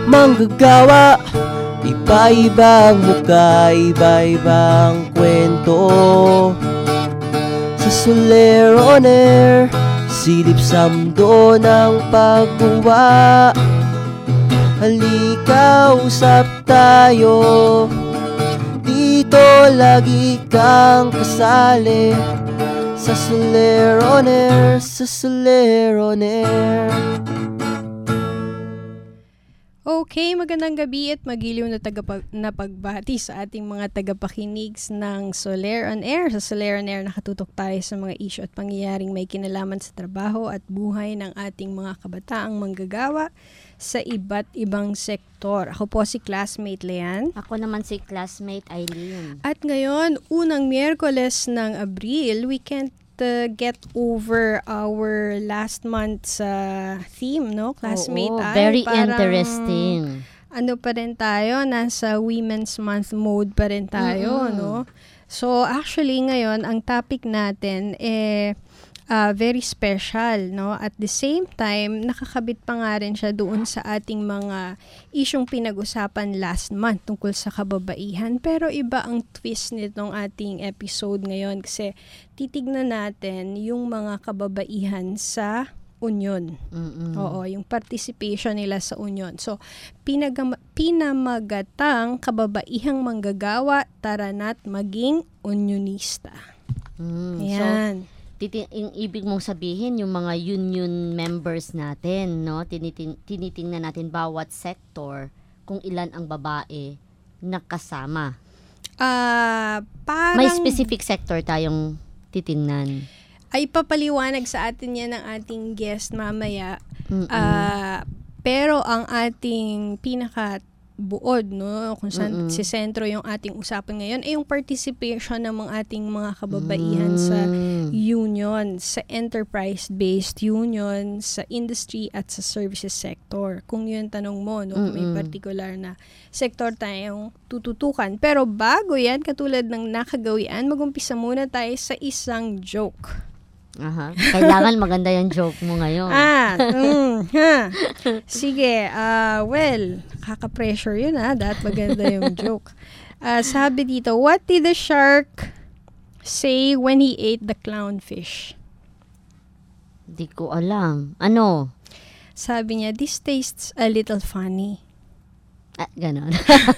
manggagawa. Iba-ibang mukha, iba-ibang kwento. Sa Soler on Air, silip sa mundo ng pagguwa. Halika, usap tayo. Dito lagi kang kasali. Sa Soler on Air, sa Soler on Air. Okay, magandang gabi at magiliw na pagbati sa ating mga tagapakinig ng Soler on Air. Sa Soler on Air, nakatutok tayo sa mga issue at pangyayaring may kinalaman sa trabaho at buhay ng ating mga kabataang manggagawa sa iba't ibang sektor. Ako po si classmate Leanne. Ako naman si classmate Eileen. At ngayon, unang Miyerkules ng Abril, we can't get over our last month's theme, no? Classmate Oo, ay very parang, interesting. Ano pa rin tayo, nasa Women's Month mode pa rin tayo, no? So, actually, ngayon, ang topic natin very special, no? At the same time, nakakabit pa nga rin siya doon sa ating mga isyong pinag-usapan last month tungkol sa kababaihan. Pero iba ang twist nitong ating episode ngayon kasi titignan natin yung mga kababaihan sa union. Oo, yung participation nila sa union. So, pinamagatang kababaihang manggagawa, tara na't maging unionista. Ayan. So, yung ibig mong sabihin, yung mga union members natin, no? Tinitingnan natin bawat sektor kung ilan ang babae na kasama. Parang May specific sector tayong titingnan. Ay papaliwanag sa atin yan ng ating guest mamaya. Pero ang ating pinaka-buod, no, kung saan si sentro yung ating usapan ngayon, ay yung participation ng mga ating mga kababaihan sa union, sa enterprise-based union, sa industry at sa services sector. Kung yun tanong mo, no, kung may particular na sektor tayong tututukan. Pero bago yan, katulad ng nakagawian, mag-umpisa muna tayo sa isang joke. Kailangan maganda yung joke mo ngayon. Sige, well, kaka-pressure yun dapat maganda yung joke. Sabi dito, what did the shark say when he ate the clownfish? Di ko alam. Ano? Sabi niya, this tastes a little funny. Ganon.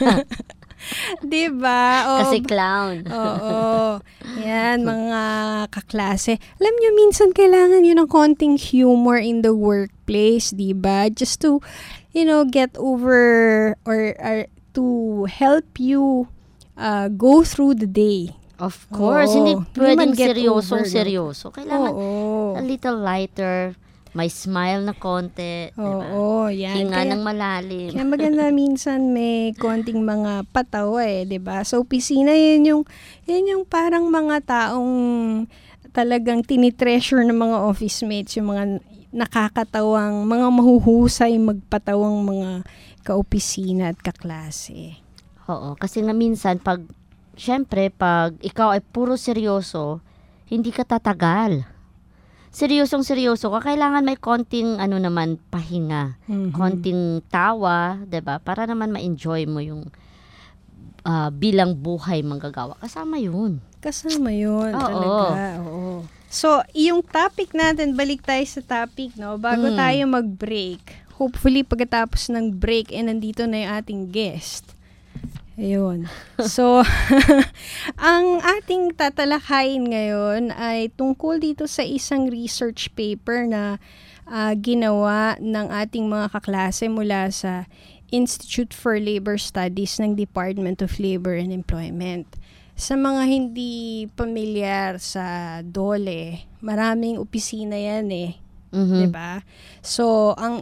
Diba? Kasi clown. Oo. Yan, mga kaklase. Alam nyo, minsan kailangan yun ng konting humor in the workplace, diba? Just to, get over or to help you go through the day. Of course. Hindi pwedeng seryoso. Kailangan a little lighter. May smile na konti. Oo, yan. Hinga ng malalim. Kaya maganda minsan may konting mga patawa diba? Sa opisina, yun yung parang mga taong talagang tinitreasure ng mga office mates, yung mga nakakatawang, mga mahuhusay magpatawang mga kaopisina at kaklase. Oo, kasi nga minsan pag ikaw ay puro seryoso, hindi ka tatagal. Seryosong-seryoso ka, kailangan may konting pahinga, konting tawa, 'di ba? Para naman ma-enjoy mo yung bilang buhay manggagawa. Kasama 'yun. Talaga. Oo. So, yung topic natin, balik tayo sa topic, no? Bago tayo mag-break. Hopefully pagkatapos ng break nandito na yung ating guest. Ayun. So, ang ating tatalakayin ngayon ay tungkol dito sa isang research paper na ginawa ng ating mga kaklase mula sa Institute for Labor Studies ng Department of Labor and Employment. Sa mga hindi pamilyar sa DOLE, maraming opisina yan diba? So, ang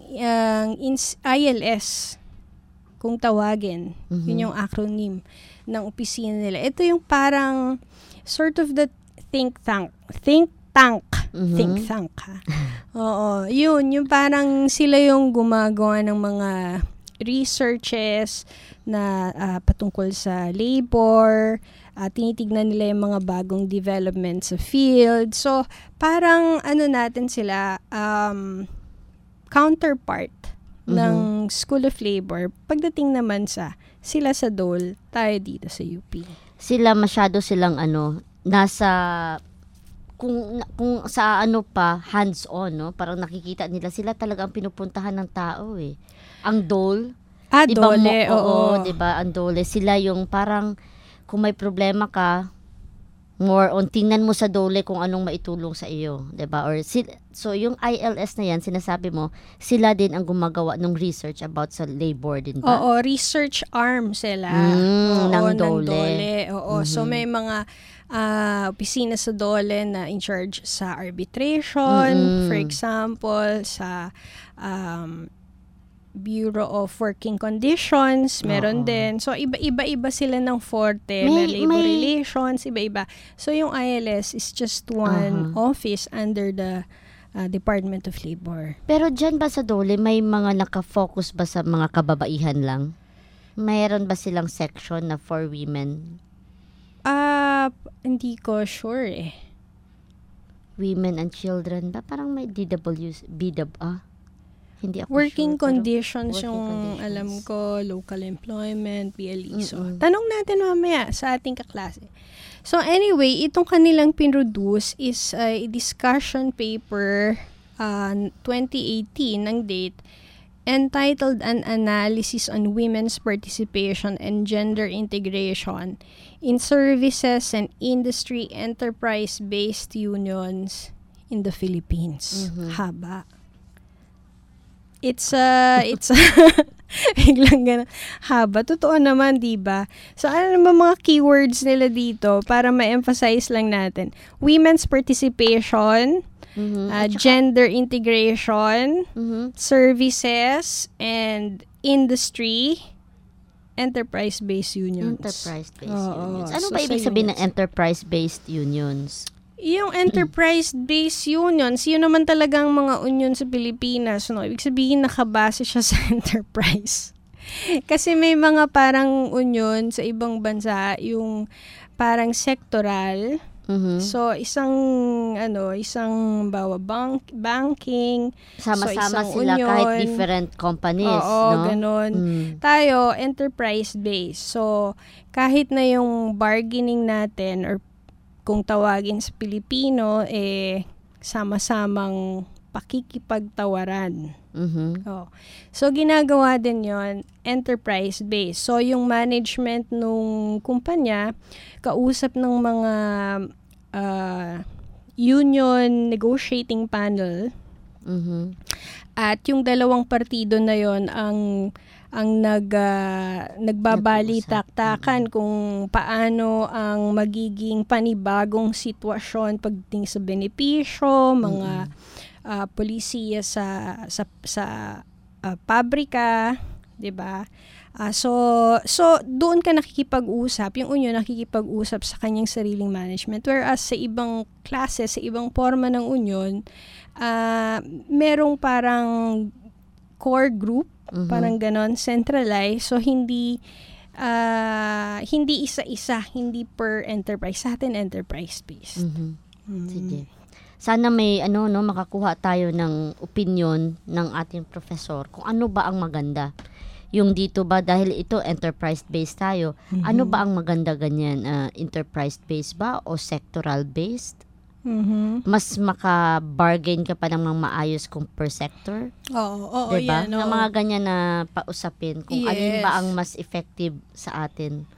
ILS, kung tawagin, yun yung acronym ng opisina nila. Ito yung parang sort of the think tank. Think tank, ha? Oo, yun, yung parang sila yung gumagawa ng mga researches na patungkol sa labor, tinitignan nila yung mga bagong developments sa field. So, parang natin sila, counterpart ng School of Labor. Pagdating naman sila sa Dole, tayo dito sa UP. Sila masyado silang nasa kung sa hands-on, no? Parang nakikita nila sila talaga ang pinupuntahan ng tao eh. Ang Dole, diba, Dole, oo. 'di ba? Ang Dole, sila yung parang kung may problema ka, more on tingnan mo sa Dole kung anong maitulong sa iyo, 'di ba? So yung ILS na yan, sinasabi mo, sila din ang gumagawa ng research about sa labor din ba? Oo, research arm sila. Ng Dole. Oo, so may mga opisina sa Dole na in charge sa arbitration, for example, sa Bureau of Working Conditions, meron din. So, iba-iba sila ng forte, may labor relations, iba-iba. So, yung ILS is just one office under the Department of Labor. Pero dyan ba sa Dole, may mga nakafocus ba sa mga kababaihan lang? Mayroon ba silang section na for women? Hindi ko sure eh. Women and children ba? Parang may hindi ako Working sure, conditions working yung conditions. alam ko, local employment, PLE. So, tanong natin mamaya sa ating kaklase. So, anyway, itong kanilang pinroduce is a discussion paper 2018 ng date entitled An Analysis on Women's Participation and Gender Integration in Services and Industry Enterprise-Based Unions in the Philippines. Haba. It's biglang ganun. Haba. Totoo naman, diba? So, ano naman mga keywords nila dito para ma-emphasize lang natin? Women's participation, gender integration, services, and industry, enterprise-based unions. Enterprise-based unions. Ano ba ibig sabihin ng enterprise-based unions? Yung enterprise-based unions, yun naman talagang mga union sa Pilipinas. No? Ibig sabihin, nakabase siya sa enterprise. Kasi may mga parang union sa ibang bansa, yung parang sectoral. So, isang banking. Sama-sama so sila union, kahit different companies. Oo, no? ganun. Tayo, enterprise-based. So, kahit na yung bargaining natin or kung tawagin sa Pilipino, sama-samang pakikipagtawaran. Oh. So, ginagawa din yon enterprise-based. So, yung management nung kumpanya, kausap ng mga union negotiating panel, at yung dalawang partido na yon ang nagbabalitaktakan kung paano ang magiging panibagong sitwasyon pagdating sa benepisyo, mga polisiya sa pabrika, 'di ba? So doon ka nakikipag-usap, yung union nakikipag-usap sa kanyang sariling management, whereas sa ibang klase, sa ibang forma ng union, merong parang core group, parang ganon, centralized. So, hindi isa-isa, hindi per enterprise. Sa atin, enterprise-based. Sige. Sana may makakuha tayo ng opinion ng ating professor kung ano ba ang maganda. Yung dito ba, dahil ito enterprise-based tayo, ano ba ang maganda ganyan? Enterprise-based ba o sectoral-based? Mas maka-bargain ka pa ng mga maayos kung per sector. Oo, diba? yan. Ng mga ganyan na pausapin kung alin ba ang mas effective sa atin.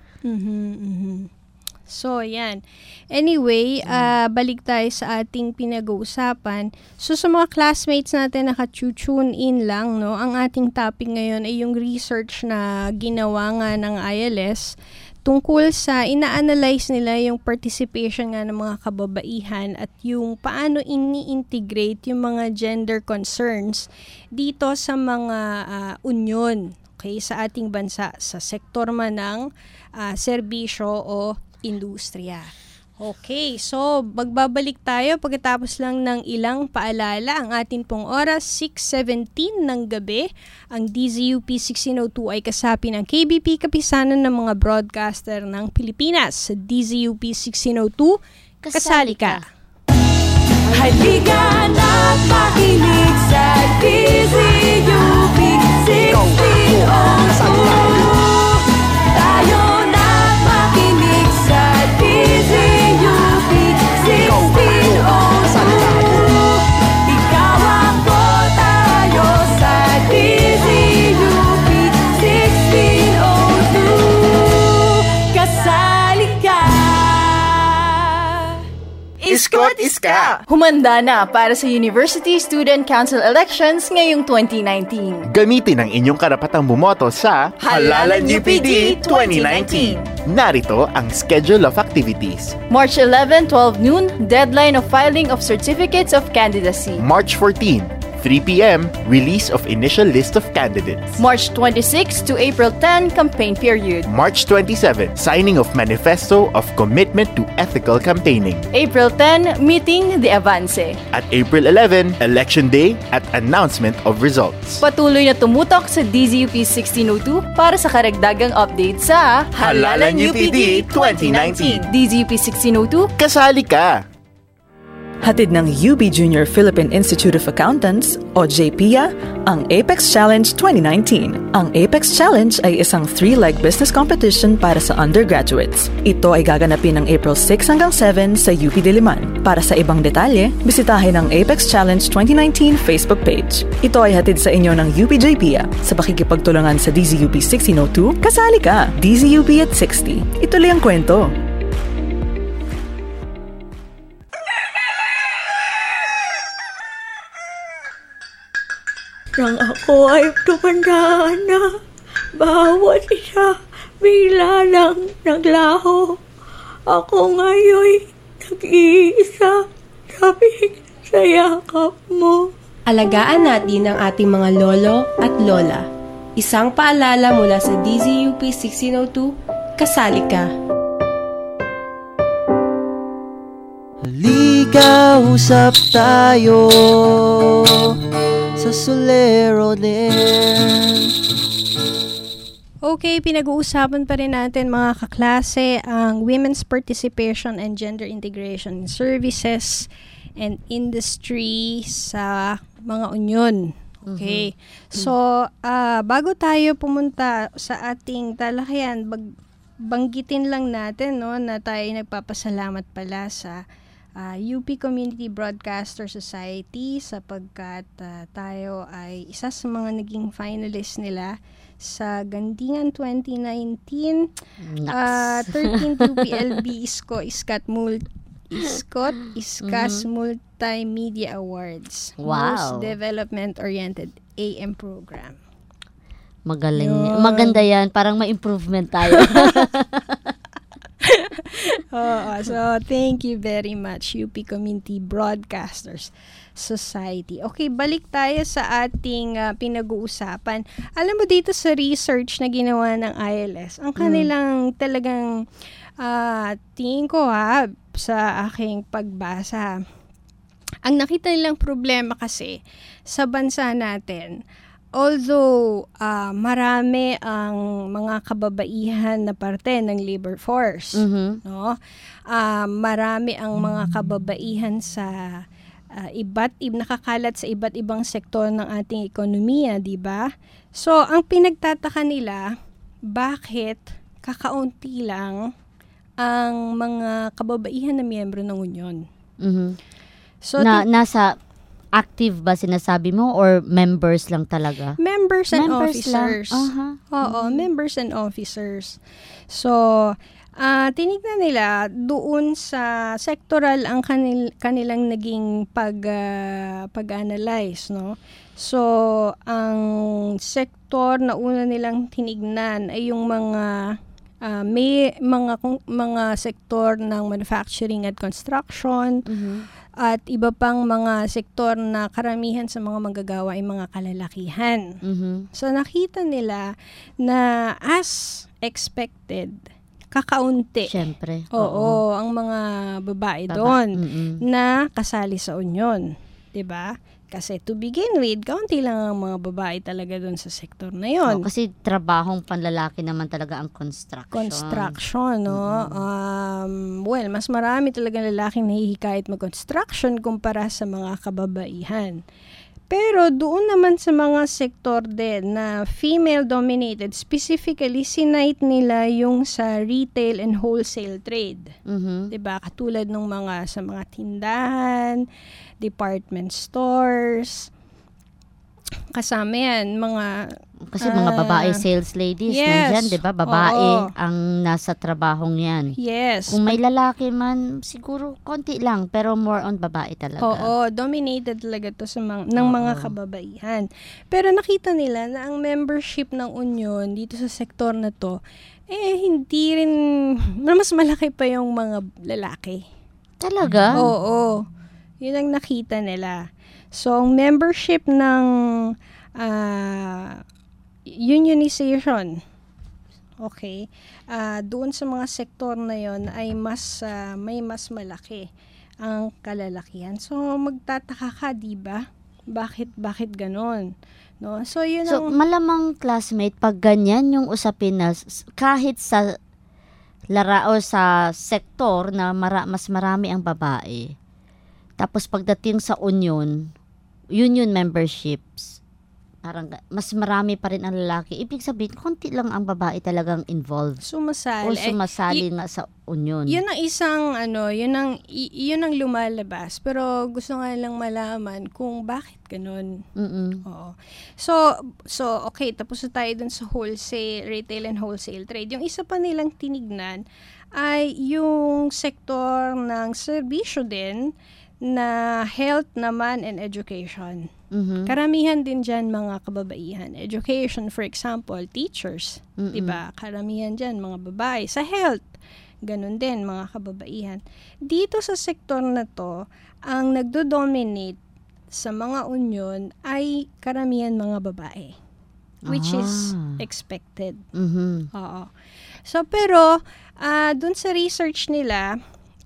So, yan. Anyway, balik tayo sa ating pinag-uusapan. So, sa mga classmates natin naka-tune in lang, no? Ang ating topic ngayon ay yung research na ginawa nga ng ILS tungkol sa ina-analyze nila yung participation nga ng mga kababaihan at yung paano ini-integrate yung mga gender concerns dito sa mga union, okay, sa ating bansa, sa sektor man ng serbisyo o industriya. Okay, so magbabalik tayo pagkatapos lang ng ilang paalala. Ang atin pong oras, 6:17 ng gabi. Ang DZUP 1602 ay kasapi ng KBP, kapisanan ng mga broadcaster ng Pilipinas. Sa DZUP 1602, kasali ka. Halika na't makinig sa DZUP Iskot Iska! Humanda na para sa University Student Council elections ngayong 2019. Gamitin ang inyong karapatang bumoto sa Halalan UPD 2019. Narito ang schedule of activities. March 11, 12 noon, deadline of filing of certificates of candidacy. March 14, 3 p.m., release of initial list of candidates. March 26 to April 10, campaign period. March 27, signing of manifesto of commitment to ethical campaigning. April 10, meeting the Avance. At April 11, election day at announcement of results. Patuloy na tumutok sa DZUP 1602 para sa karagdagang update sa Halalan UPD 2019. DZUP 1602. Kasali ka! Hatid ng UP Junior Philippine Institute of Accountants o JPIA ang Apex Challenge 2019. Ang Apex Challenge ay isang 3-leg business competition para sa undergraduates. Ito ay gaganapin ng April 6 hanggang 7 sa UP Diliman. Para sa ibang detalye, bisitahin ang Apex Challenge 2019 Facebook page. Ito ay hatid sa inyo ng UP JPIA sa pakikipagtulungan sa DZUP 1602. Kasali ka! DZUP at 60. Ituloy ang kwento. Nang ako ay tumandaan na, bawat isa bigla lang naglaho. Ako ngayon nag-iisa, sabik sa yakap mo. Alagaan natin ang ating mga lolo at lola. Isang paalala mula sa DZUP 1602, kasali ka. Halika, usap tayo sa Soleroner. Okay, pinag-uusapan pa rin natin mga kaklase ang women's participation and gender integration in services and industry sa mga union. Okay. So, bago tayo pumunta sa ating talakayan, banggitin lang natin no, na tayo nagpapasalamat pala sa UP Community Broadcaster Society sapagkat tayo ay isa sa mga naging finalist nila sa Gandingan 2019 13th UPLB ISCAS Multimedia Awards. Wow. Most Development-Oriented AM Program. Magaling. Maganda yan. Parang may improvement tayo. So, thank you very much, UP Community Broadcasters Society. Okay, balik tayo sa ating pinag-uusapan. Alam mo dito sa research na ginawa ng ILS, ang kanilang talagang tingin ko sa aking pagbasa, ang nakita nilang problema kasi sa bansa natin, although marami ang mga kababaihan na parte ng labor force, no? Marami ang mga kababaihan sa nakakalat sa iba't ibang sektor ng ating ekonomiya, di ba? So, ang pinagtataka nila, bakit kakaunti lang ang mga kababaihan na miyembro ng union? So, nasa active ba sinasabi mo or members lang talaga? Members and officers. Lang. Oo, members and officers. So, tinignan nila doon sa sectoral ang kanilang naging pag-analyze, no? So, ang sektor na una nilang tinignan ay yung may mga sektor ng manufacturing at construction, at iba pang mga sektor na karamihan sa mga manggagawa ay mga kalalakihan. So nakita nila na as expected, kakaunti. Siyempre. Oo, ang mga babae doon na kasali sa union. 'Di ba? Kasi to begin with, kaunti lang ang mga babae talaga doon sa sektor na yon. Kasi trabahong panlalaki naman talaga ang construction. No? Well, mas marami talaga lalaking nahihikayat mag-construction kumpara sa mga kababaihan. Pero doon naman sa mga sektor din na female-dominated, specifically, sinite nila yung sa retail and wholesale trade. Diba? Katulad ng sa mga tindahan, department stores, kasama yan, mga Kasi mga babae sales ladies, Yes. nandyan, di ba? Babae Oo. ang nasa trabahong yan. Yes. Kung may lalaki man, siguro konti lang, pero more on babae talaga. Oo, dominated talaga to sa ng mga kababaihan. Pero nakita nila na ang membership ng union dito sa sektor na to, hindi rin, mas malaki pa yung mga lalaki. Talaga? Oo. Yun ang nakita nila. So, ang membership ng unionization, okay, doon sa mga sektor na yon ay may mas malaki ang kalalakihan. So, magtataka ka, di ba? Bakit ganon? No? So, yun So, ang... malamang classmate, pag ganyan yung usapin na kahit sa o sa sektor na mas marami ang babae, tapos pagdating sa union memberships, parang mas marami pa rin ang lalaki. Ibig sabihin, konti lang ang babae talagang involved. Sumasali. O sumasali nga sa union. Yun ang isang, yun ang lumalabas. Pero gusto nga lang malaman kung bakit ganun. Oo. So, okay, tapos na tayo dun sa retail and wholesale trade. Yung isa pa nilang tinignan ay yung sektor ng serbisyo din na health naman and education. Karamihan din dyan mga kababaihan. Education, for example, teachers. Diba? Karamihan dyan mga babae. Sa health, ganun din mga kababaihan. Dito sa sektor na to, ang nagdo-dominate sa mga union ay karamihan mga babae. Which is expected. Oo. So, pero, dun sa research nila,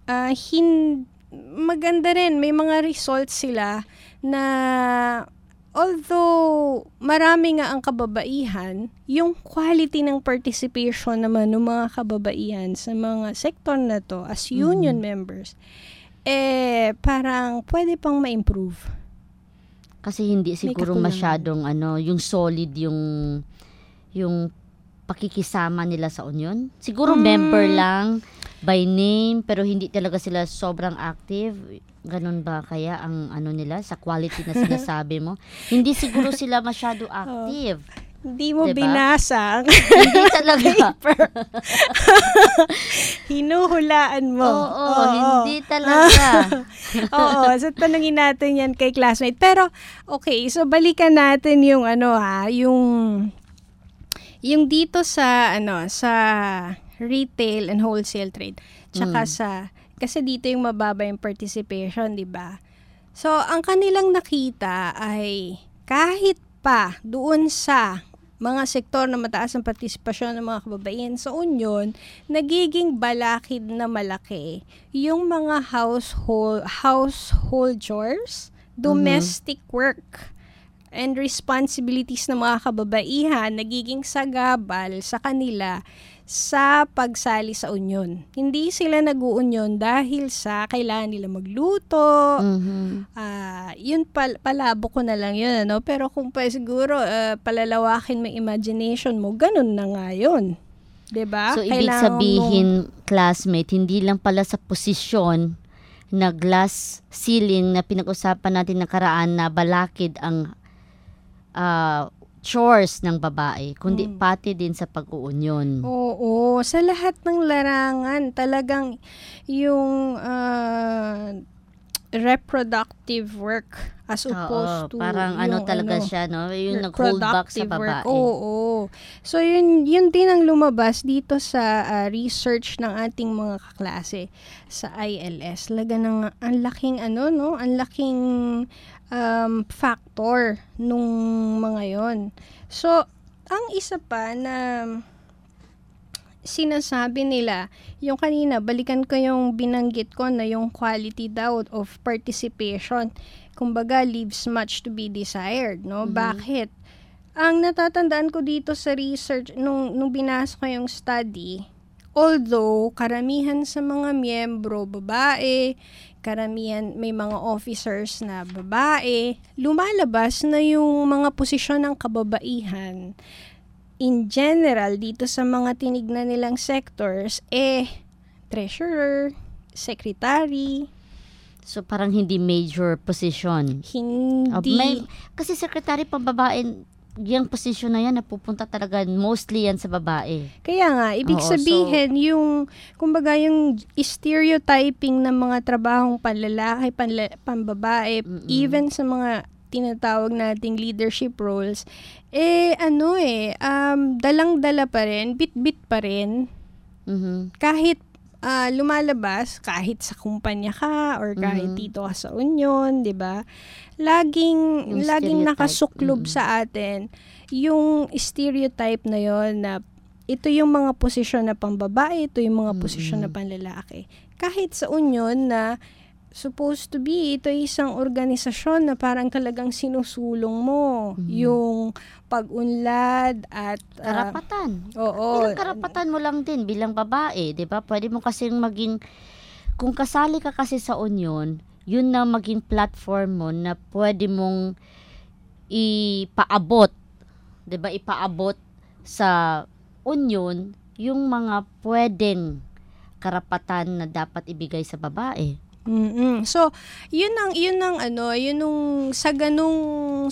maganda rin. May mga results sila na although marami nga ang kababaihan, yung quality ng participation naman ng mga kababaihan sa mga sektor na to as union members, parang pwede pang ma-improve. Kasi hindi siguro masyadong yung solid yung pakikisama nila sa union. Siguro member lang by name, pero hindi talaga sila sobrang active. Ganun ba kaya ang nila sa quality na sinasabi mo? Hindi siguro sila masyado active. Hindi mo binasa. Hindi talaga. Hinuhulaan mo. Oo, hindi talaga. Oo, so tanungin natin yan kay classmate. Pero, okay, so balikan natin yung yung dito sa retail and wholesale trade. Tsaka kasi dito yung mababa yung participation, di ba? So, ang kanilang nakita ay kahit pa doon sa mga sektor na mataas ang partisipasyon ng mga kababaihan sa union, nagiging balakid na malaki yung mga household chores, domestic work, and responsibilities ng mga kababaihan nagiging sagabal sa kanila sa pagsali sa union. Hindi sila nag-uunyon dahil sa kailangan nila magluto. Yun palabo ko na lang yun, pero kung siguro palalawakin mo imagination mo, ganun na nga yun. 'Di ba? So ibig sabihin, classmate, hindi lang pala sa posisyon na glass ceiling na pinag-usapan natin nakaraan na balakid ang chores ng babae, kundi pati din sa pag-uunyon. Oo, sa lahat ng larangan, talagang yung reproductive work as opposed to parang talaga siya, yung nag-hold back sa babae. Oo. So yun din ang lumabas dito sa research ng ating mga kaklase sa ILS. Laga ng ang laking ang laking factor nung mga yon. So, ang isa pa na sinasabi nila, yung kanina, balikan ko yung binanggit ko na yung quality daw of participation, kumbaga, leaves much to be desired, no? Bakit? Ang natatandaan ko dito sa research, nung binasa ko yung study, although karamihan sa mga miyembro babae, karamihan may mga officers na babae, lumalabas na yung mga posisyon ng kababaihan in general dito sa mga tinignan nilang sectors, treasurer, secretary. So parang hindi major position. Hindi. Kasi secretary pang babae, yung posisyon na yan, napupunta talaga mostly yan sa babae. Kaya nga, ibig sabihin, yung, kumbaga, yung stereotyping ng mga trabahong panlalaki, panbabae, even sa mga tinatawag nating leadership roles, dalang-dala pa rin, bit-bit pa rin, kahit lumalabas, kahit sa kumpanya ka, or kahit dito ka sa union, di ba? Laging nakasuklob sa atin yung stereotype na yon na ito yung mga posisyon na pambabae, ito yung mga posisyon na panlalaki. Kahit sa union na supposed to be, ito isang organisasyon na parang talagang sinusulong mo yung pag-unlad at karapatan. Oo. Bilang karapatan mo lang din bilang babae, 'di ba? Pwede mo kasing maging, kung kasali ka kasi sa union, yun na maging platform mo na pwede mong ipaabot, 'di ba? Ipaabot sa union yung mga pwedeng karapatan na dapat ibigay sa babae. So, yun sa ganung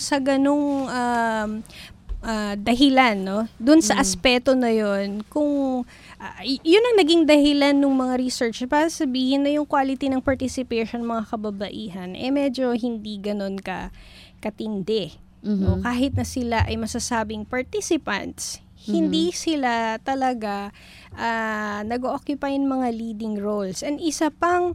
dahilan, no? Doon sa aspeto na yun, kung yun ang naging dahilan ng mga research para sabihin na yung quality ng participation mga kababaihan medyo hindi ganon katindi. No? Kahit na sila ay masasabing participants, hindi sila talaga nag-occupy ng mga leading roles. And isa pang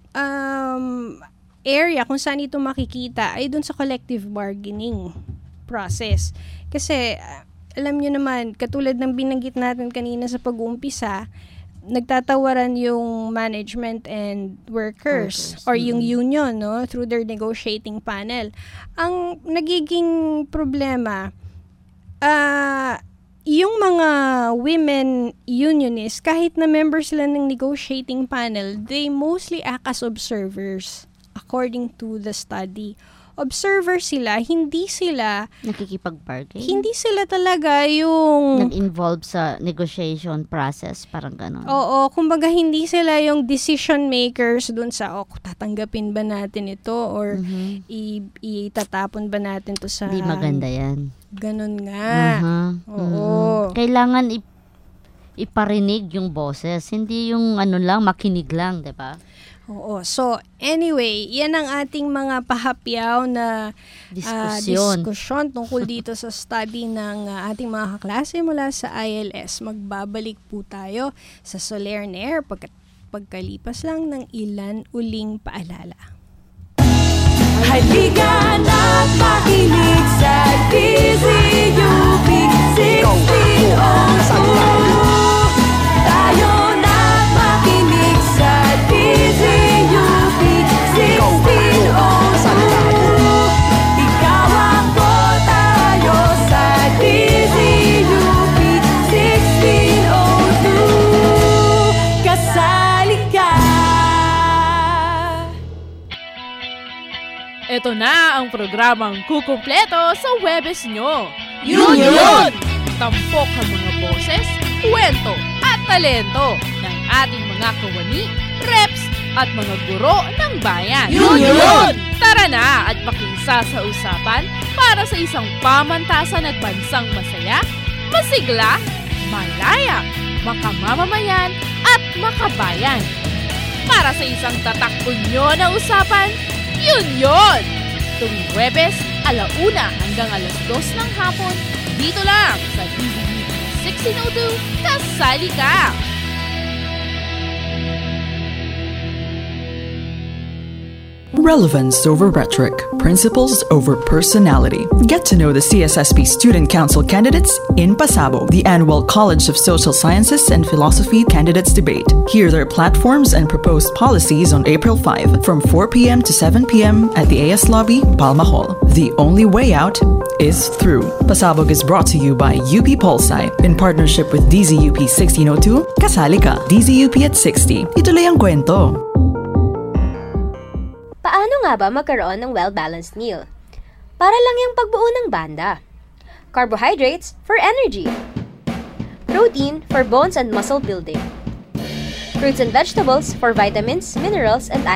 area kung saan ito makikita ay dun sa collective bargaining process. Kasi, alam nyo naman, katulad ng binanggit natin kanina sa pag-uumpisa, nagtatawaran yung management and workers or yung union, no, through their negotiating panel. Ang nagiging problema, yung mga women unionists, kahit na members sila ng negotiating panel, they mostly act as observers, according to the study. Observer sila, hindi sila nakikipag-bargain. Hindi sila talaga yung nag-involve sa negotiation process, parang gano'n. Oo, kumbaga hindi sila yung decision makers dun sa tatanggapin ba natin ito or itatapon ba natin to sa... Hindi maganda yan. Ganon nga. Oo. Kailangan iparinig yung boses, hindi yung makinig lang, 'di ba? Oo. So, anyway, yan ang ating mga pahapyaw na diskusyon tungkol dito sa study ng ating mga kaklase mula sa ILS. Magbabalik po tayo sa Soler Nair pagkalipas lang ng ilan uling paalala. Halika na't makinig sa DZUP 1602. Tayo na't makinig sa DZUP 1602. Ikaw ako, tayo sa DZUP 1602. Kasali ka. Ito na ang programang kukumpleto sa Webes nyo. Yun! Tampok ang mga boses, kwento at talento ng ating mga kawani, reps at mga guro ng bayan. Yun! Tara na at makiisa sa usapan para sa isang pamantasan at bansang masaya, masigla, malaya, makamamamayan at makabayan. Para sa isang tatakbo na usapan, yun! Tuwing Huwebes, 1:00 hanggang 2:00 ng hapon, dito lang sa DZUP 1602, kasali ka! Relevance over rhetoric, principles over personality. Get to know the CSSP Student Council candidates in Pasabo, the annual College of Social Sciences and Philosophy Candidates Debate. Hear their platforms and proposed policies on April 5 from 4 p.m. to 7 p.m. at the AS Lobby, Palma Hall. The only way out is through. Pasabog is brought to you by UP Polsci in partnership with DZUP 1602. Kasali ka, DZUP at 60. Ituloy ang kwento. Paano nga ba magkaroon ng well-balanced meal? Para lang yung pagbuo ng banda. Carbohydrates for energy. Protein for bones and muscle building. Fruits and vegetables for vitamins, minerals, and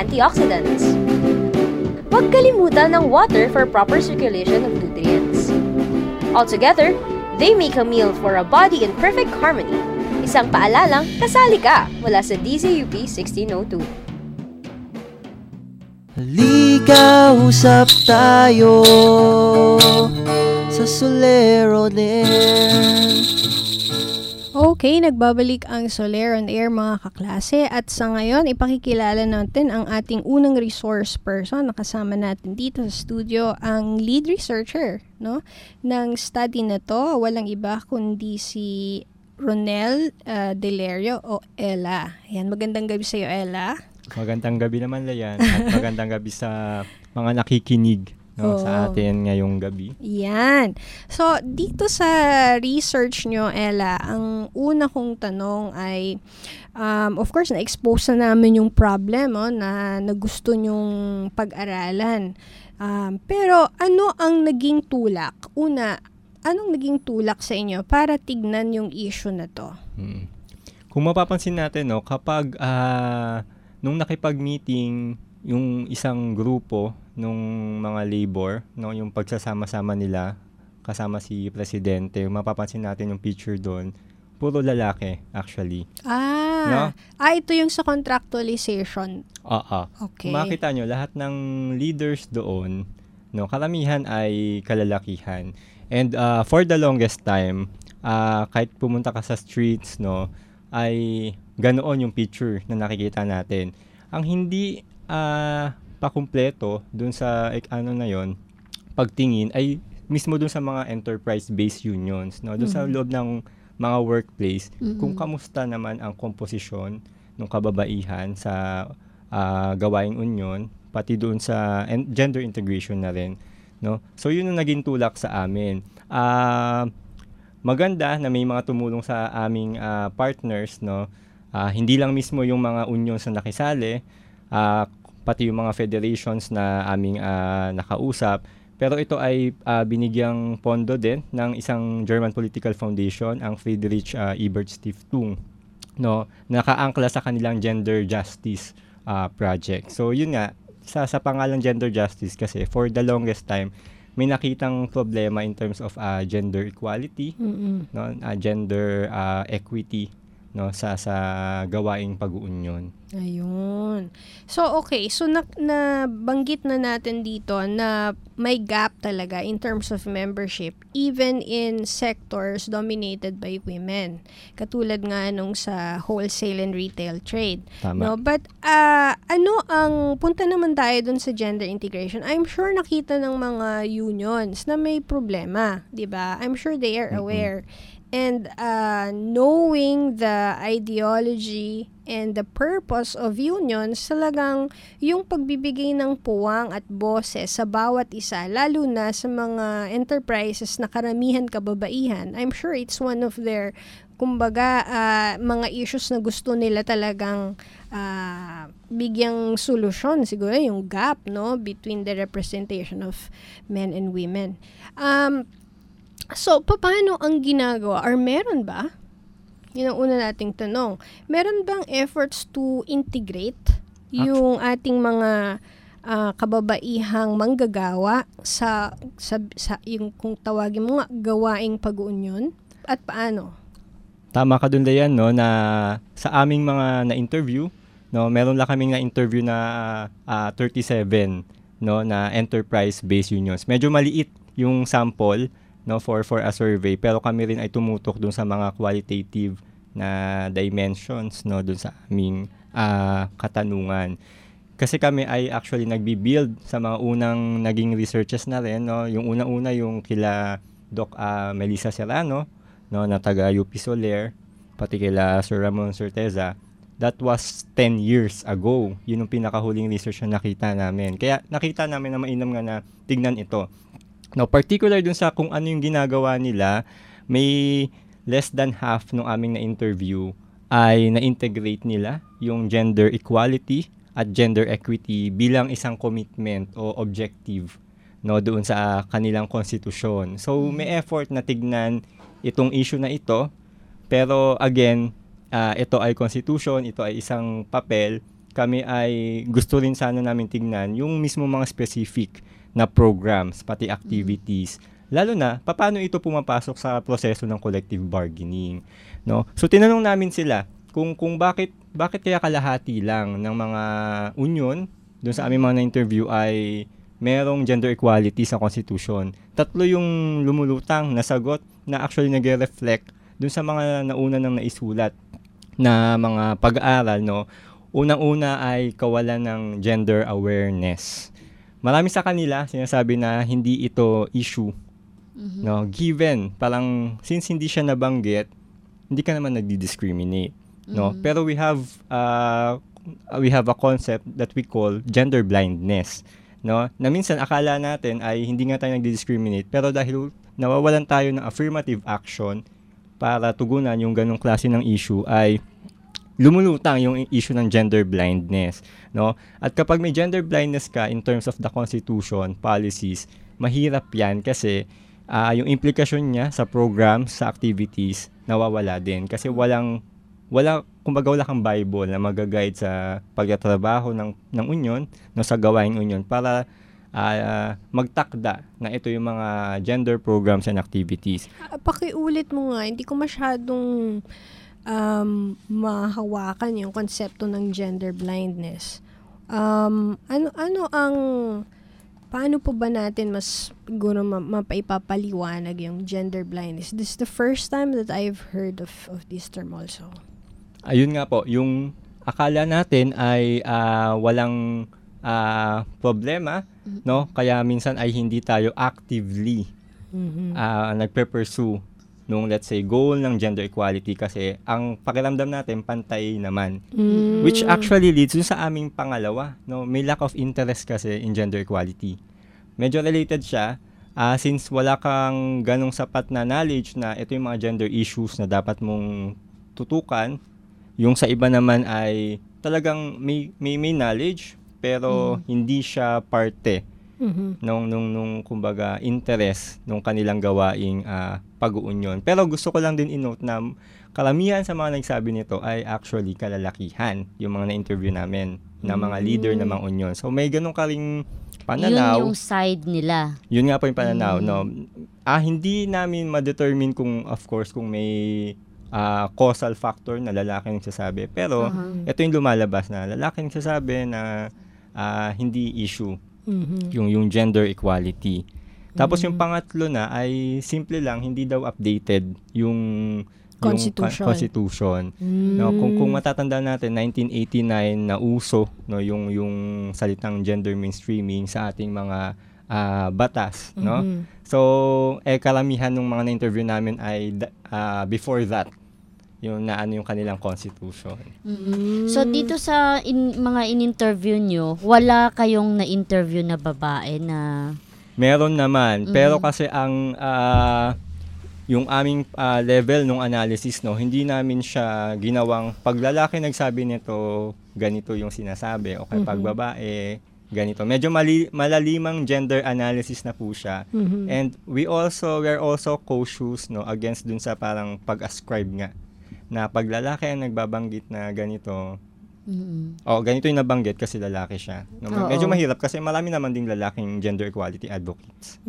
antioxidants. Huwag kalimutan ng water for proper circulation of nutrients. Altogether, they make a meal for a body in perfect harmony. Isang paalalang kasali ka mula sa DZUP 1602. Halika, usap tayo sa Soler on Air. Okay, nagbabalik ang Soler on Air mga kaklase at sa ngayon ipakikilala natin ang ating unang resource person. Nakasama natin dito sa studio ang lead researcher ng study na to. Walang iba kundi si Ronel Delerio o Ella. Ayan, magandang gabi sa iyo, Ella. Magandang gabi naman, Layan. At magandang gabi sa mga nakikinig sa atin ngayong gabi. Yan. So, dito sa research nyo, Ella, ang una kong tanong ay, of course, na-expose na namin yung problem na gusto nyong pag-aralan. Pero ano ang naging tulak? Una, anong naging tulak sa inyo para tignan yung issue na to? Kung mapapansin natin, kapag nung nakipag-meeting yung isang grupo nung mga labor, yung pagsasama-sama nila kasama si presidente, mapapansin natin yung picture doon, puro lalaki actually. Ito yung sa contractualization. Okay. Makita nyo, lahat ng leaders doon, karamihan ay kalalakihan. And for the longest time, kahit pumunta ka sa streets, ay ganoon yung picture na nakikita natin. Ang hindi pakumpleto dun sa na yon, pagtingin ay mismo dun sa mga enterprise-based unions, dun sa loob ng mga workplace, kung kamusta naman ang komposisyon ng kababaihan sa gawaing union, pati doon sa gender integration na rin. So yun ang naging tulak sa amin. Maganda na may mga tumulong sa aming partners, hindi lang mismo yung mga unions na nakisali, pati yung mga federations na aming nakausap, pero ito ay binigyang pondo din ng isang German political foundation, ang Friedrich Ebert Stiftung, nakaangkla sa kanilang gender justice project. So yun nga, sa pangalang gender justice kasi for the longest time may nakitang problema in terms of gender equality, gender equity sa gawaing pag-uunyon. Ayun. So okay, so nabanggit na natin dito na may gap talaga in terms of membership even in sectors dominated by women. Katulad nga nung sa wholesale and retail trade. Tama. But ano ang punta naman tayo dun sa gender integration? I'm sure nakita ng mga unions na may problema, 'di ba? I'm sure they are aware. And knowing the ideology and the purpose of unions, talagang yung pagbibigay ng puwang at boses sa bawat isa, lalo na sa mga enterprises na karamihan kababaihan, I'm sure it's one of their, kumbaga, mga issues na gusto nila talagang bigyang solusyon, siguro yung gap between the representation of men and women. So, paano ang ginagawa? Or meron ba? Yun ang una nating tanong. Meron bang efforts to integrate yung ating mga kababaihang manggagawa sa yung kung tawagin mo nga, gawaing pag-uunyon? At paano? Tama ka dun, Dayan, na sa aming mga na-interview, meron lang kaming na-interview na 37 na enterprise-based unions. Medyo maliit yung sample for a survey, pero kami rin ay tumutok dun sa mga qualitative na dimensions dun sa aming katanungan. Kasi kami ay actually nagbi-build sa mga unang naging researches na rin, yung una-una yung kila Doc Melissa Serrano, na taga UP Soler, pati kila Sir Ramon Certeza. That was 10 years ago. Yun yung pinakahuling research na nakita namin. Kaya nakita namin na mainam nga na tignan ito. Now, particular dun sa kung ano yung ginagawa nila, may less than half ng aming na-interview ay na-integrate nila yung gender equality at gender equity bilang isang commitment o objective doon sa kanilang konstitusyon. So, may effort na tignan itong issue na ito, pero again, ito ay constitution, ito ay isang papel. Kami ay gusto rin sana namin tignan yung mismo mga specific na programs, pati activities Lalo na, paano ito pumapasok sa proseso ng collective bargaining, no? So, tinanong namin sila kung bakit kaya kalahati lang ng mga union doon sa aming mga na-interview ay merong gender equality sa Constitution. 3 yung lumulutang na sagot na actually nagre-reflect doon sa mga nauna nang naisulat na mga pag-aaral, no? Unang-una ay kawalan ng gender awareness. Marami sa kanila sinasabi na hindi ito issue. No, given parang since hindi siya nabanggit, hindi ka naman nagdi-discriminate, no? Pero we have a concept that we call gender blindness, no? Na minsan akala natin ay hindi nga tayo nagdi-discriminate, pero dahil nawawalan tayo ng affirmative action para tugunan yung ganong klase ng issue, ay lumulutang yung issue ng gender blindness, no? At kapag may gender blindness ka in terms of the Constitution, policies, mahirap yan kasi yung implikasyon niya sa programs, sa activities, nawawala din. Kasi kumbaga wala kang Bible na mag-guide sa pagtatrabaho ng union, no, sa gawaing union, para magtakda na ito yung mga gender programs and activities. Pakiulit mo nga, hindi ko masyadong mahawakan yung konsepto ng gender blindness. Paano po ba natin mas siguro mapaipapaliwanag yung gender blindness? This is the first time that I've heard of this term also. Ayun nga po, yung akala natin ay walang problema, no? Kaya minsan ay hindi tayo actively nagpe-pursue nung, let's say, goal ng gender equality kasi ang pakiramdam natin pantay naman. Which actually leads dun sa aming pangalawa, no? May lack of interest kasi in gender equality. Medyo related siya since wala kang ganong sapat na knowledge na ito yung mga gender issues na dapat mong tutukan. Yung sa iba naman ay talagang may knowledge pero hindi siya parte nung kumbaga interest nung kanilang gawaing pag-uunyon. Pero gusto ko lang din i-note na karamihan sa mga nagsabi nito ay actually kalalakihan, yung mga na-interview namin na mga leader ng mga union. So may ganun ka ring pananaw. Yun yung side nila. Yun nga po yung pananaw, no? Hindi namin ma-determine kung may causal factor na lalaki nagsasabi. Pero ito yung lumalabas na lalaki nagsasabi na hindi issue yung gender equality. Tapos yung pangatlo na ay simple lang, hindi daw updated yung Constitution. No, kung matatandaan natin 1989 na uso, no, yung salitang gender mainstreaming sa ating mga batas, no? So karamihan ng mga na-interview namin ay before that yung yung kanilang Constitution. So dito sa mga in-interview nyo, wala kayong na-interview na babae na... Meron naman, pero kasi ang yung aming level ng analysis, no, hindi namin siya ginawang pag lalaki nagsabi nito, ganito yung sinasabi, o kaya pag babae, ganito. Medyo malalimang gender analysis na po siya. And we're also cautious, no, against dun sa parang pag-ascribe nga na pag lalaki ang nagbabanggit na ganito, ganito yung nabanggit kasi lalaki siya. No? Medyo mahirap kasi marami naman ding lalaking gender equality advocates.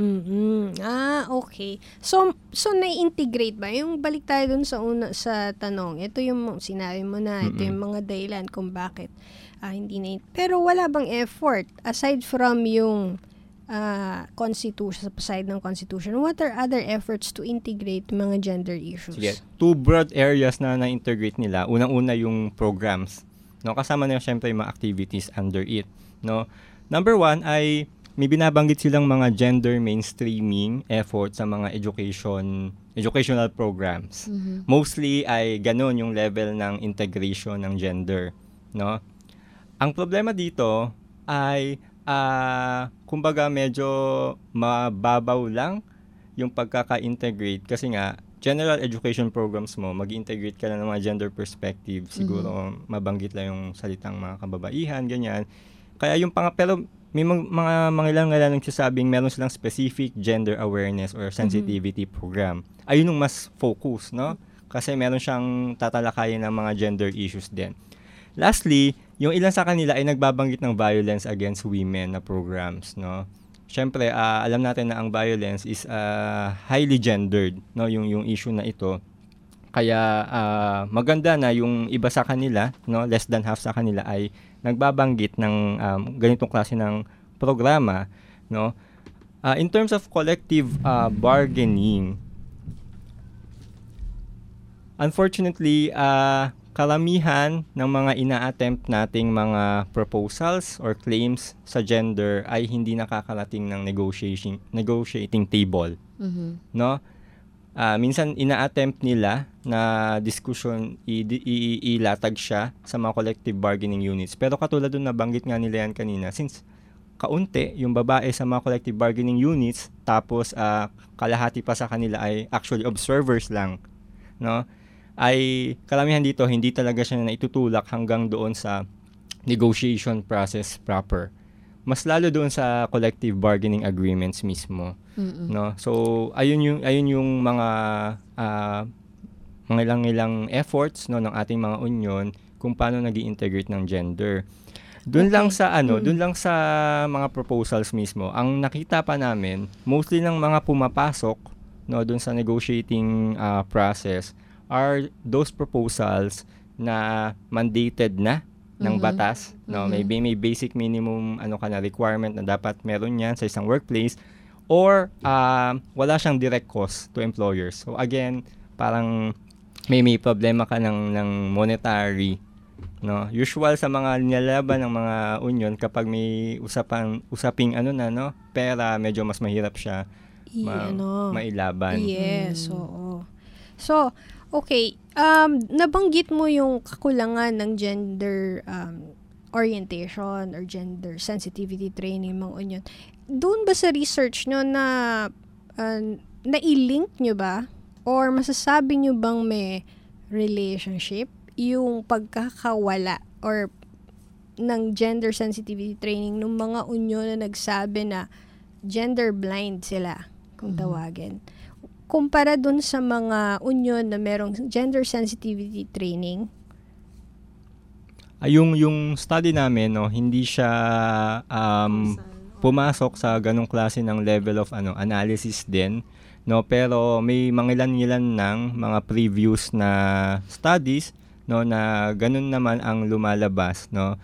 Okay. So na-integrate ba? Yung balik tayo dun sa tanong, ito yung sinabi mo na, ito yung mga dahilan kung bakit hindi na. Pero wala bang effort aside from yung Constitution, sa side ng Constitution, what are other efforts to integrate mga gender issues? Sige, 2 broad areas na na-integrate nila. Unang-una yung programs, no, kasama na syempre yung mga activities under it, no. Number 1 ay may binabanggit silang mga gender mainstreaming efforts sa mga educational programs. Mostly ay ganun yung level ng integration ng gender, no. Ang problema dito ay kumbaga medyo mababaw lang yung pagkaka-integrate kasi nga general education programs mo, mag-integrate ka na ng mga gender perspective, siguro mabanggit lang yung salitang mga kababaihan, ganyan. Kaya yung pero may mga ilang nagsasabing meron silang specific gender awareness or sensitivity program. Ayun yung mas focus, no? Kasi meron siyang tatalakayin ng mga gender issues din. Lastly, yung ilan sa kanila ay nagbabanggit ng violence against women na programs, no? syempre, alam natin na ang violence is highly gendered, no, yung issue na ito. Kaya maganda na yung iba sa kanila, no, less than half sa kanila ay nagbabanggit ng ganitong klase ng programa, no. In terms of collective bargaining, unfortunately, karamihan ng mga ina-attempt nating mga proposals or claims sa gender ay hindi nakakarating ng negotiating table. No? Minsan ina-attempt nila na discussion ilatag siya sa mga collective bargaining units. Pero katulad doon nabanggit nga nila yan kanina, since kaunti yung babae sa mga collective bargaining units, tapos kalahati pa sa kanila ay actually observers lang, no? Ay karamihan dito hindi talaga siya na itutulak hanggang doon sa negotiation process proper. Mas lalo doon sa collective bargaining agreements mismo, no? So ayun yung mga ilang efforts, no, ng ating mga union kung paano nag-i-integrate ng gender. Doon lang sa mga proposals mismo, ang nakita pa namin mostly ng mga pumapasok, no, doon sa negotiating process are those proposals na mandated na ng batas, no, may basic minimum requirement na dapat meron yan sa isang workplace, or wala siyang direct cost to employers. So again, parang may problema ka ng monetary, no. Usual sa mga nilalaban ng mga union, kapag may usaping pera, medyo mas mahirap siya mailaban. Yes, oo. So, okay, nabanggit mo yung kakulangan ng gender orientation or gender sensitivity training mga union. Doon ba sa research nyo na na-link nyo ba? Or masasabi nyo bang may relationship yung pagkakawala or ng gender sensitivity training ng mga union na nagsabi na gender blind sila, kung tawagin, kumpara dun sa mga union na merong gender sensitivity training? Yung study namin, no, hindi siya pumasok sa ganong klase ng level of analysis din, no, pero may mangilan-ngilan ng mga previous na studies, no, na ganun naman ang lumalabas, no.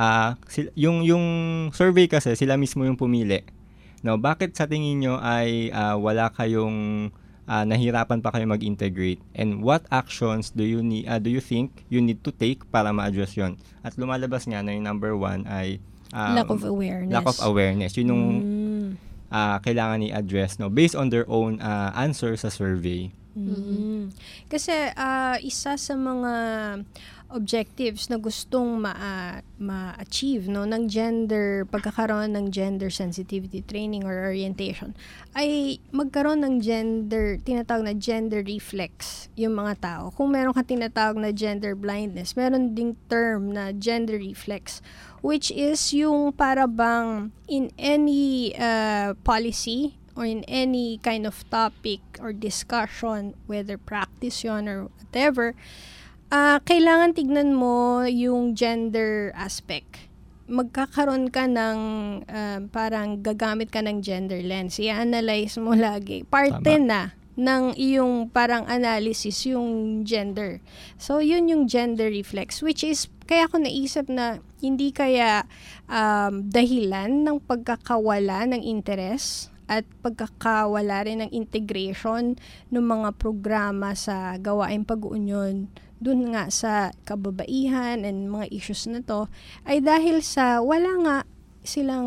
Yung survey kasi sila mismo yung pumili, no. Bakit sa tingin nyo ay wala kayong nahirapan pa kayo mag-integrate, and what actions do you think you need to take para ma-address yun? At lumalabas nga na yung number 1 ay lack of awareness. Yun yung kailangan i-address, no, based on their own answer sa survey. Kasi isa sa mga objectives na gustong ma-achieve, no, ng pagkakaroon ng gender sensitivity training or orientation ay magkaroon ng tinatawag na gender reflex yung mga tao. Kung meron ka tinatawag na gender blindness, meron ding term na gender reflex, which is yung para bang in any policy or in any kind of topic or discussion, whether practice yun or whatever, kailangan tignan mo yung gender aspect. Magkakaroon ka ng parang gagamit ka ng gender lens. I-analyze mo lagi. Parte na ng iyong parang analysis yung gender. So, yun yung gender reflex, which is, kaya ako naisip na hindi kaya dahilan ng pagkakawala ng interest at pagkakawala rin ng integration ng mga programa sa gawaing pag-uunyon dun nga sa kababaihan and mga issues na to, ay dahil sa wala nga silang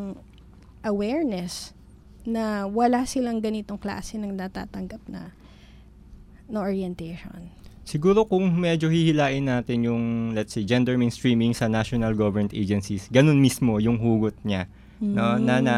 awareness na wala silang ganitong klase ng natatanggap na orientation. Siguro kung medyo hihilain natin yung, let's say, gender mainstreaming sa national government agencies, ganun mismo yung hugot niya. No?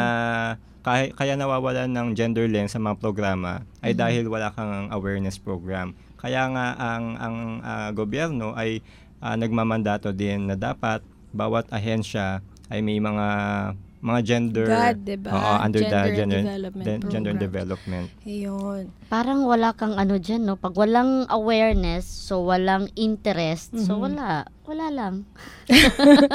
Kaya nawawalan ng gender lens sa mga programa ay dahil wala kang awareness program. Kaya nga ang gobyerno ay nagmamandato din na dapat bawat ahensya ay may mga gender under gender development. Ayun. Parang wala kang dyan, no? Pag walang awareness, so walang interest, so wala lang.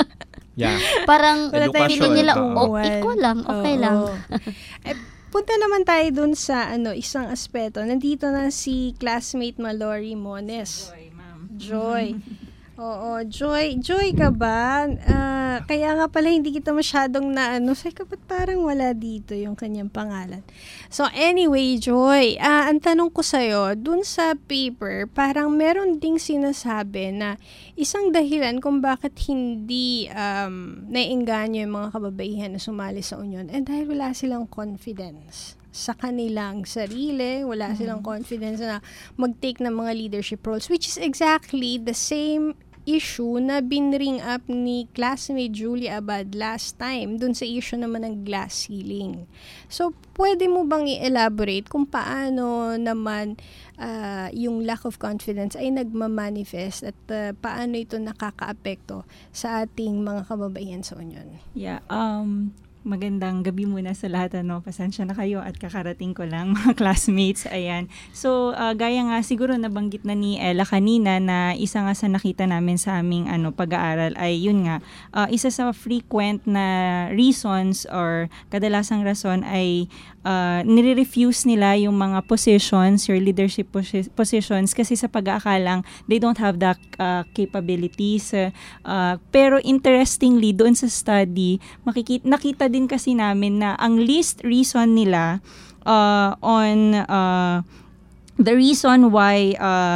Yeah. Parang Edukasyon, feeling nila, oo. equal lang, okay lang. Punta naman tayo dun sa isang aspeto. Nandito na si classmate Mallory Mones. Joy, ma'am. Joy. Oo, Joy. Joy ka ba? Kaya nga pala hindi kita masyadong say ka ba't parang wala dito yung kanyang pangalan. So anyway, Joy, ang tanong ko sa'yo, dun sa paper, parang meron ding sinasabi na isang dahilan kung bakit hindi naiengganyo yung mga kababaihan na sumali sa union dahil wala silang confidence sa kanilang sarili, wala silang confidence na mag-take ng mga leadership roles, which is exactly the same issue na binring up ni classmate Julie Abad last time dun sa issue naman ng glass ceiling. So, pwede mo bang i-elaborate kung paano naman yung lack of confidence ay nagmamanifest at paano ito nakakaapekto sa ating mga kababaihan sa union? Yeah, magandang gabi muna sa lahat. Pasensya na kayo at kakarating ko lang mga classmates. Ayan. So, gaya nga siguro nabanggit na ni Ella kanina na isa nga sa nakita namin sa aming pag-aaral ay yun nga, isa sa frequent na reasons or kadalasang rason ay nire-refuse nila yung mga positions, your leadership positions kasi sa pag-aakalang they don't have the capabilities. Pero interestingly, doon sa study, nakita din kasi namin na ang least reason nila on the reason why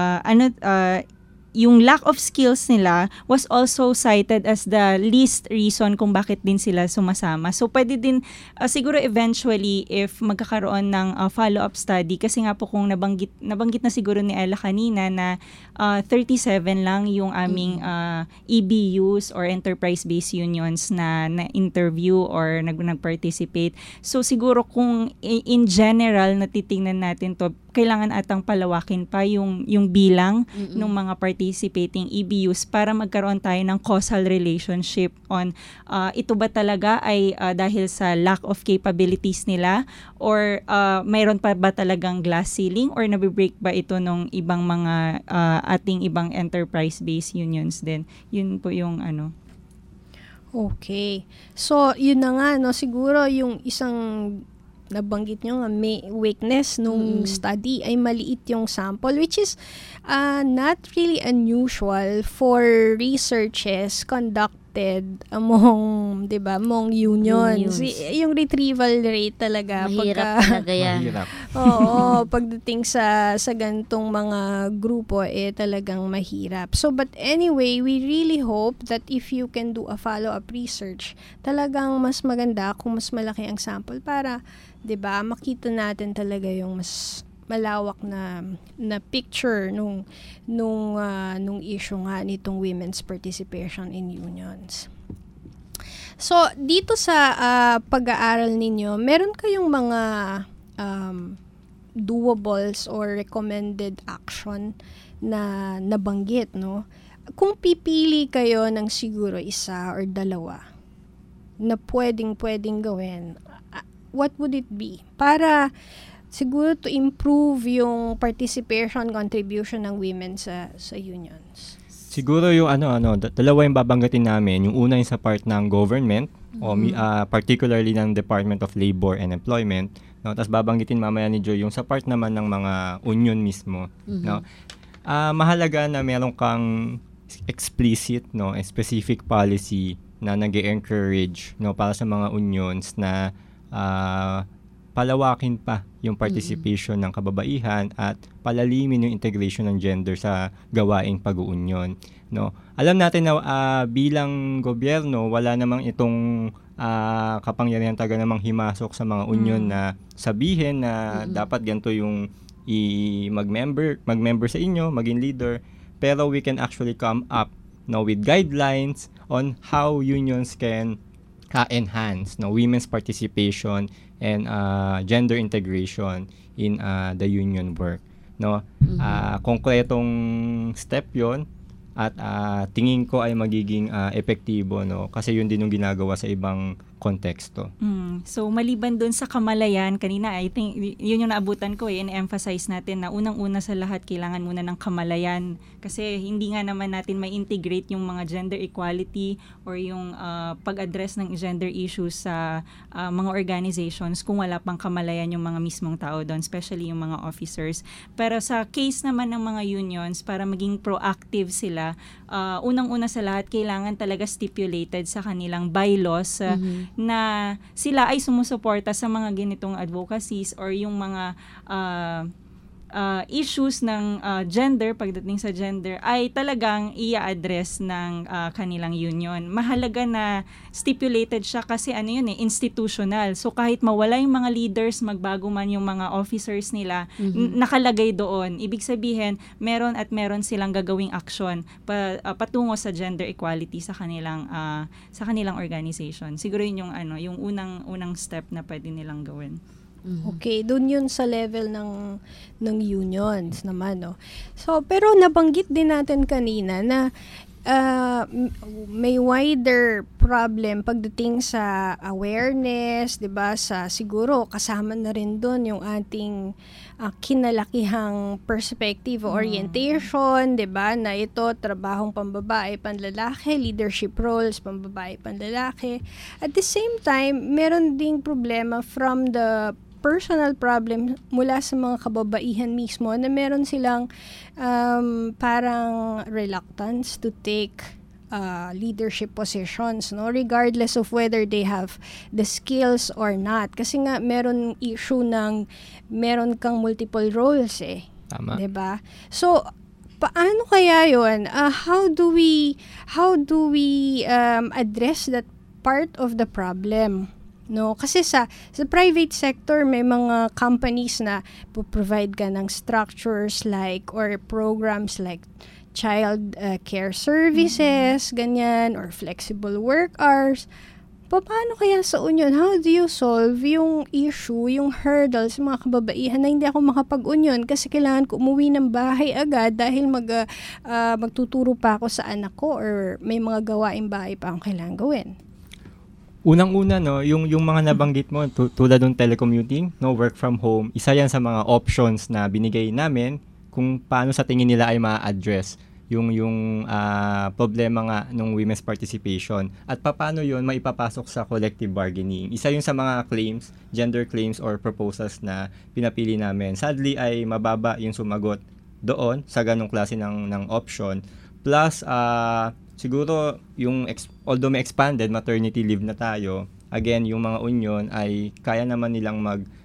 yung lack of skills nila was also cited as the least reason kung bakit din sila sumasama. So, pwede din, siguro eventually, if magkakaroon ng follow-up study, kasi nga po kung nabanggit na siguro ni Ella kanina na 37 lang yung aming EBUs or enterprise-based unions na interview or nag-participate. So, siguro kung in general, natitingnan natin to, kailangan atang palawakin pa yung bilang ng mga participating EBUs para magkaroon tayo ng causal relationship on ito ba talaga ay dahil sa lack of capabilities nila or mayroon pa ba talagang glass ceiling or nabibreak ba ito ng ibang mga ating ibang enterprise-based unions din. Yun po yung Okay. So, yun na nga, siguro yung isang nabanggit nyo nga may weakness nung study ay maliit yung sample, which is not really unusual for researches conducted among unions. Yung retrieval rate talaga mahirap talaga yan. Oo, pagdating sa gantong mga grupo talagang mahirap. So but anyway, we really hope that if you can do a follow-up research, talagang mas maganda kung mas malaki ang sample para makita natin talaga yung mas malawak na picture nung issue nga nitong women's participation in unions. So, dito sa pag-aaral ninyo, meron kayong mga doables or recommended action na nabanggit, no? Kung pipili kayo ng siguro isa or dalawa na pwedeng gawin, what would it be? Para siguro to improve yung participation, contribution ng women sa unions. Siguro yung dalawa yung babanggitin namin. Yung una yung sa part ng government, particularly ng Department of Labor and Employment. No? Tapos babanggitin mamaya ni Joy yung sa part naman ng mga union mismo. No? Mahalaga na meron kang explicit, specific policy na nag-encourage para sa mga unions na palawakin pa yung participation ng kababaihan at palalimin yung integration ng gender sa gawaing pag-uunyon. No? Alam natin na bilang gobyerno, wala namang itong kapangyarihan taga namang himasok sa mga union na sabihin na dapat ganito yung mag-member sa inyo, maging leader. Pero we can actually come up with guidelines on how unions can enhance women's participation and gender integration in the union work. Konkretong step yon at tingin ko ay magiging epektibo kasi yun din yung ginagawa sa ibang konteksto. So maliban doon sa kamalayan, kanina I think yun yung naabutan ko in-emphasize natin na unang-una sa lahat kailangan muna ng kamalayan kasi hindi nga naman natin may integrate yung mga gender equality or yung pag-address ng gender issues sa mga organizations kung wala pang kamalayan yung mga mismong tao doon, especially yung mga officers. Pero sa case naman ng mga unions, para maging proactive sila, unang-una sa lahat kailangan talaga stipulated sa kanilang bylaws na sila ay sumusuporta sa mga ganitong advocacies or yung mga issues ng gender, pagdating sa gender, ay talagang i-address ng kanilang union. Mahalaga na stipulated siya kasi institutional. So kahit mawala yung mga leaders, magbago man yung mga officers nila, nakalagay doon. Ibig sabihin, meron silang gagawing aksyon patungo sa gender equality sa kanilang organization. Siguro yun yung unang step na pwede nilang gawin. Okay, doon yun sa level ng unions naman, no. So, pero nabanggit din natin kanina na may wider problem pagdating sa awareness, 'di ba? Sa siguro kasama na rin doon yung ating kinalakihang perspective orientation, 'di ba? Na ito trabahong pambabae, panlalaki, leadership roles pambabae, panlalaki. At the same time, meron ding problema from the personal problem mula sa mga kababaihan mismo na meron silang parang reluctance to take leadership positions, no, regardless of whether they have the skills or not, kasi nga meron issue ng meron kang multiple roles Tama. 'di ba? So paano kaya 'yon? How do we address that part of the problem? No, kasi sa private sector may mga companies na provide ka ng structures like or programs like child care services, ganyan, or flexible work hours. Paano kaya sa union? How do you solve yung issue, yung hurdles, mga kababaihan na hindi ako makapag-union kasi kailangan ko umuwi ng bahay agad dahil magtuturo pa ako sa anak ko or may mga gawaing bahay pa akong kailangan gawin. Unang-una, no, yung mga nabanggit mo tulad ng telecommuting, no, work from home, isa yan sa mga options na binigay namin kung paano sa tingin nila ay ma-address yung problema nga ng women's participation at paano yun maipapasok sa collective bargaining. Isa yun sa mga claims, gender claims or proposals na pinapili namin. Sadly ay mababa yung sumagot doon sa ganong klase ng option. Plus, siguro yung although may expanded maternity leave na tayo, again yung mga union ay kaya naman nilang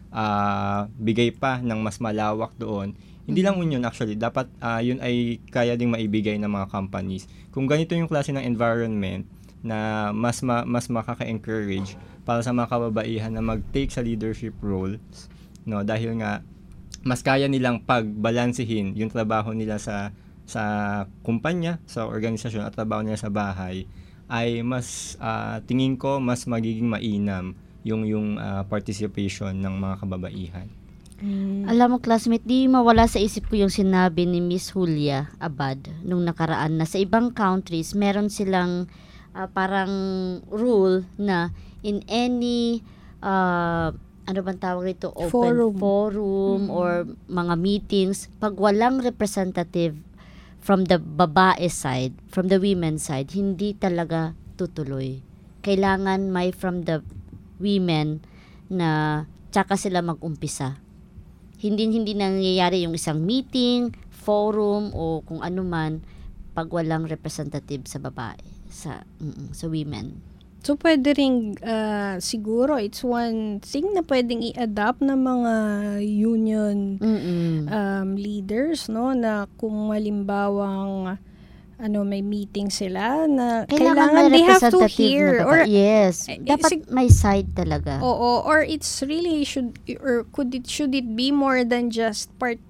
bigay pa ng mas malawak doon. Hindi lang union actually, dapat yun ay kaya ding maibigay ng mga companies. Kung ganito yung klase ng environment na mas makaka-encourage para sa mga kababaihan na mag-take sa leadership roles, no, dahil nga mas kaya nilang pagbalansehin yung trabaho nila sa kumpanya, sa organisasyon at trabaho nila sa bahay, ay mas tingin ko mas magiging mainam yung participation ng mga kababaihan. Alam mo, classmate, di mawala sa isip ko yung sinabi ni Miss Julia Abad nung nakaraan na sa ibang countries meron silang parang rule na in any ano bang tawag ito, open forum or mga meetings, pag walang representative from the babae side, from the women's side, hindi talaga tutuloy. Kailangan may from the women na tsaka sila mag-umpisa. Hindi nangyayari yung isang meeting, forum, o kung ano man pag walang representative sa babae, sa women. So, pwede rin, siguro, it's one thing na pwedeng i-adapt ng mga union leaders, no? Na kung malimbawang may meeting sila na kailangan they have to hear. Or, yes, dapat may side talaga. Oo, or it's really, should it be more than just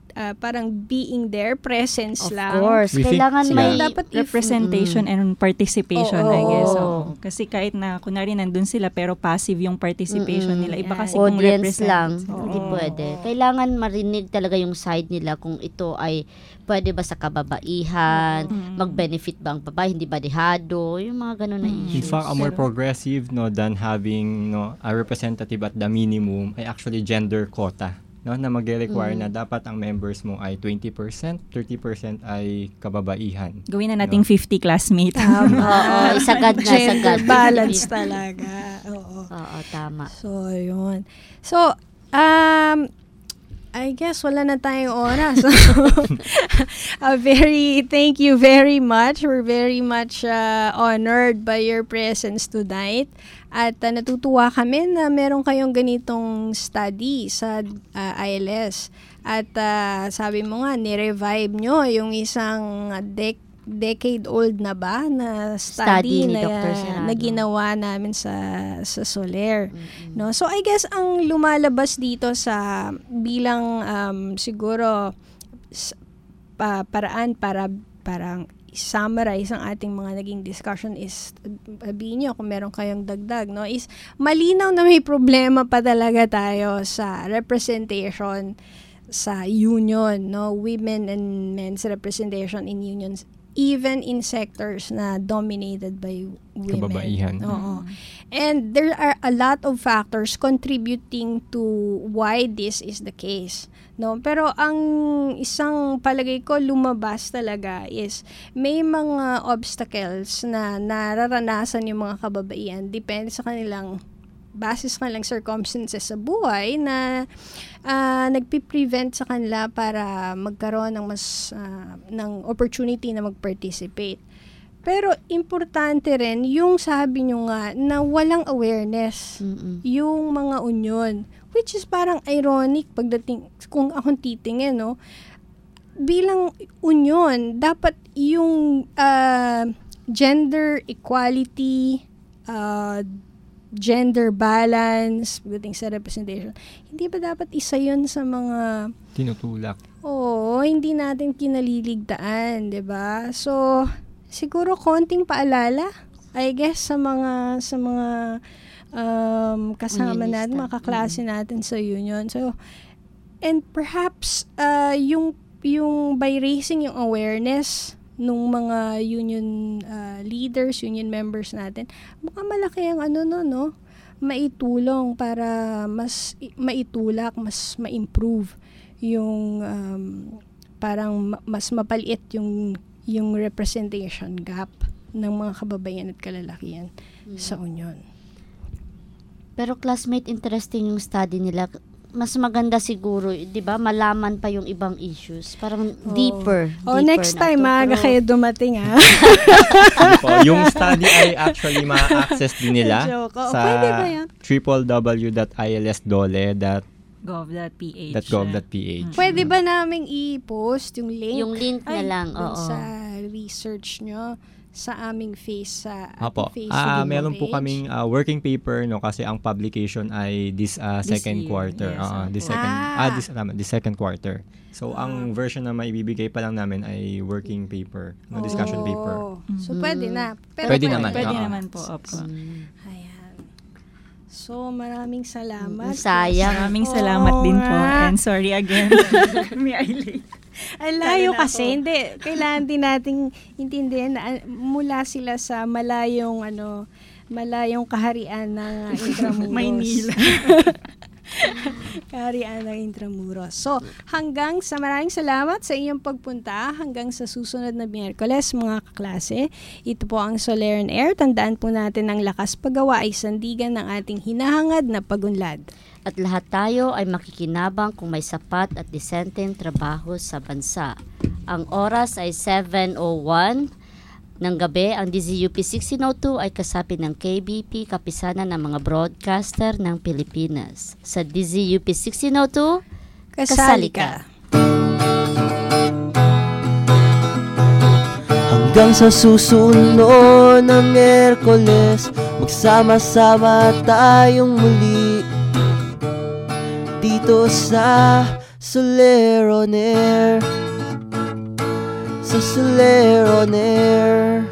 parang being there, presence Of lang. course. Kailangan may dapat representation and participation, Oo. I guess. Oo. Kasi kahit na kunwari nandun sila pero passive yung participation nila. Iba kasi kung audience represent. lang. Oo. Hindi pwede. Kailangan marinig talaga yung side nila kung ito ay pwede ba sa kababaihan, mag-benefit ba ang babae, hindi ba dehado, yung mga ganun na In issues. fact, a more progressive than having a representative at the minimum ay actually gender quota. Na magre-require na dapat ang members mo ay 20%, 30% ay kababaihan. Gawin na nating 50 classmate. Oo, sagad na, Gender sagad. balance talaga. Oo. Oo, tama. So, yun. So, I guess wala na tayong oras. Thank you very much. We're very much honored by your presence tonight. At natutuwa kami na meron kayong ganitong study sa ILS. At sabi mo nga, ni-revive nyo yung isang decade-old na ba na study ni Dr. Serrano na ginawa namin sa Soler. No? So I guess ang lumalabas dito sa bilang siguro paraan para parang summarize ang ating mga naging discussion is sabihin nyo kung meron kayong dagdag, no, is malinaw na may problema pa talaga tayo sa representation sa union, no, women and men's representation in unions, even in sectors na dominated by women. Kababaihan. Oo. And there are a lot of factors contributing to why this is the case. No, pero ang isang palagay ko lumabas talaga is may mga obstacles na nararanasan yung mga kababaihan depende sa kanilang base sa kanilang circumstances sa buhay na nagpi-prevent sa kanila para magkaroon ng mas ng opportunity na mag-participate. Pero importante rin yung sabi nyo nga na walang awareness yung mga union, which is parang ironic pagdating kung akong titingin, no, bilang union dapat yung gender equality, gender balance pagdating sa representation, hindi ba dapat isa yun sa mga tinutulak? Oo, hindi natin kinaliligtaan, 'di ba? So siguro konting paalala, I guess, sa mga kasama natin, mga kaklase natin sa union. So, and perhaps yung by raising yung awareness nung mga union leaders, union members natin, mukhang malaki ang maitulong para mas maitulak, mas ma-improve yung parang mas mapaliit yung representation gap ng mga kababaihan at kalalakihan sa union. Pero classmate, interesting yung study nila. Mas maganda siguro, 'di ba? Malaman pa yung ibang issues. Parang deeper. Next time maaga kayo dumating, ha. Yung study ay actually ma-access din nila sa www.ilsdole.gov.ph. Pwede ba naming i-post yung link? Yung link na lang, oo. Sa research nyo sa aming Facebook meron po page. kaming working paper, no, kasi ang publication ay this second quarter. This second quarter. So ang version na maibibigay pa lang namin ay working paper, no, discussion paper. So pwede na. Pwede naman. Pwede naman po. Ayan. So maraming salamat. Maraming salamat din po. And sorry again. May I late. Ang layo kasi, hindi. Kailangan din nating intindihan na mula sila sa malayong kaharian ng Intramuros. Maynila. Kaharian ng Intramuros. So, maraming salamat sa inyong pagpunta hanggang sa susunod na Miyerkules, mga kaklase. Ito po ang Soler and Air. Tandaan po natin ang lakas paggawa ay sandigan ng ating hinahangad na pagunlad. At lahat tayo ay makikinabang kung may sapat at disenteng trabaho sa bansa. Ang oras ay 7:01 ng gabi. Ang DZUP 1602 ay kasapi ng KBP, kapisanan ng mga broadcaster ng Pilipinas. Sa DZUP 1602, kasali ka. Hanggang sa susunod na Miyerkules, magsama-sama tayong muli dito sa Solero on Air. Sa Solero on Air.